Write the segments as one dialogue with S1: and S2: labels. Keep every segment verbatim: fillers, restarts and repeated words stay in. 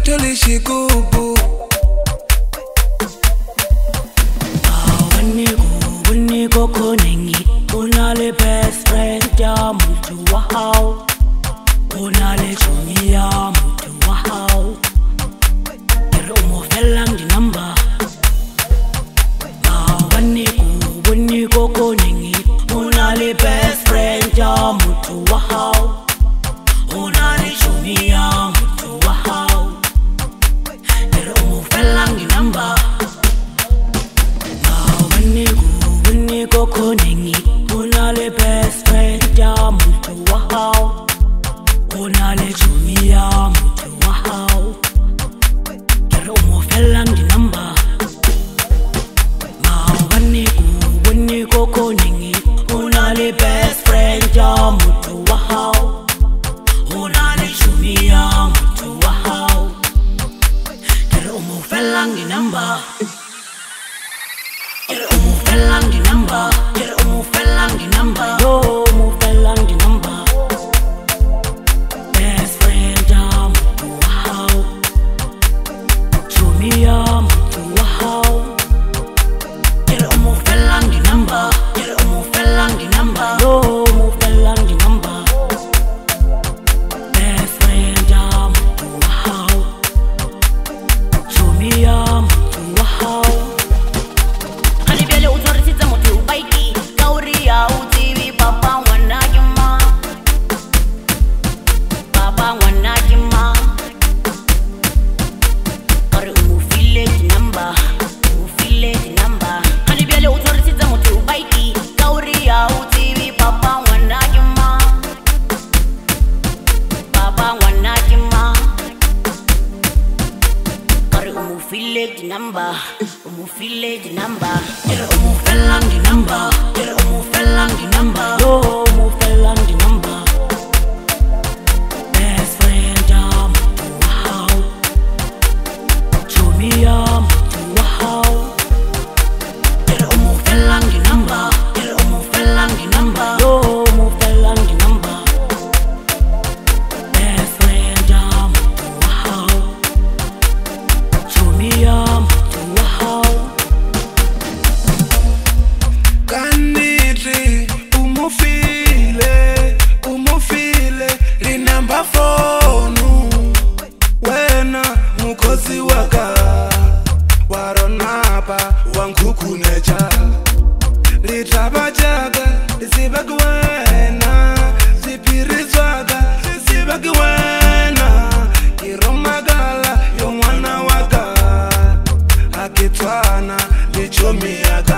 S1: peto lishikubu.
S2: Wani go, wani go konengi. Unale best friend ya mtu wahao. Unale chumi ya mtu wahao. Kero umo felang di namba. Wani go, wani go konengi. Unale best friend ya mtu wahao. Unale chumi ya mtu wahao. Kero umo felang di namba. Wani go konengi. Unale best friend ya mtu wahao. Unale chumi ya mtu wahao. Kero umo felang di namba. Wani go, wani go konengi. Unale best friend ya mtu wahao. Unale chumi ya mtu wahao. Kero umo felang di namba. Kero umo felang di namba. Kero umo felang di namba. Yo umo felang di namba. Best friend ya mtu wahao. Chumi ya mtu wahao. Kero umo felang di namba. Kero umo felang di namba. Yo umo felang di namba. Best friend ya mtu wahao. Chumi ya mtu wahao. Number, umu file di number. Kero umu felang di number. Kero umu felang di number. Yo umu felang di number. Best friend ya mtu wahao. Chumi ya mtu wahao. Kero umu felang di number. Kero umu felang di number. Yo umu felang di number. Best friend ya mtu wahao. Chumi ya
S1: Kanitri, umufile, umufile, linamba phonu. Wena mukozi waka, waronapa, wankukunecha. Litaba jaga, lisibagi wena, zipirizwaga, lisibagi wena. Kiromagala, yo mwana waka, akitwana, lichomiaga.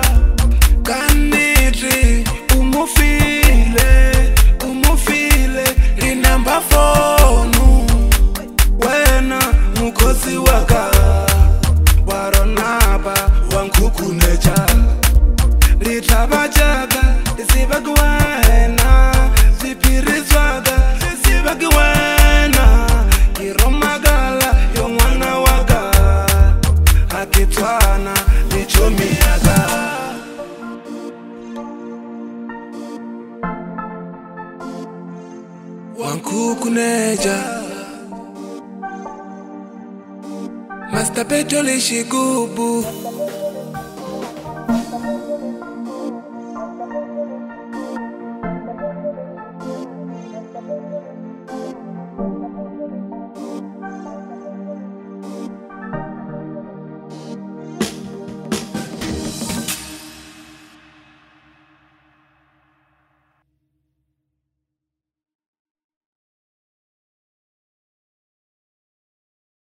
S1: Kanitri, umufile, umufile, linamba phonu. Wena mukozi waka, waronapa, wankukunecha. Litaba jaga, lisibagi wena, zipirizwaga, lisibagi wena. Kiromagala, yo mwana waka, akitwana, lichomiaga. Wankukuneja Master peto lishikubu.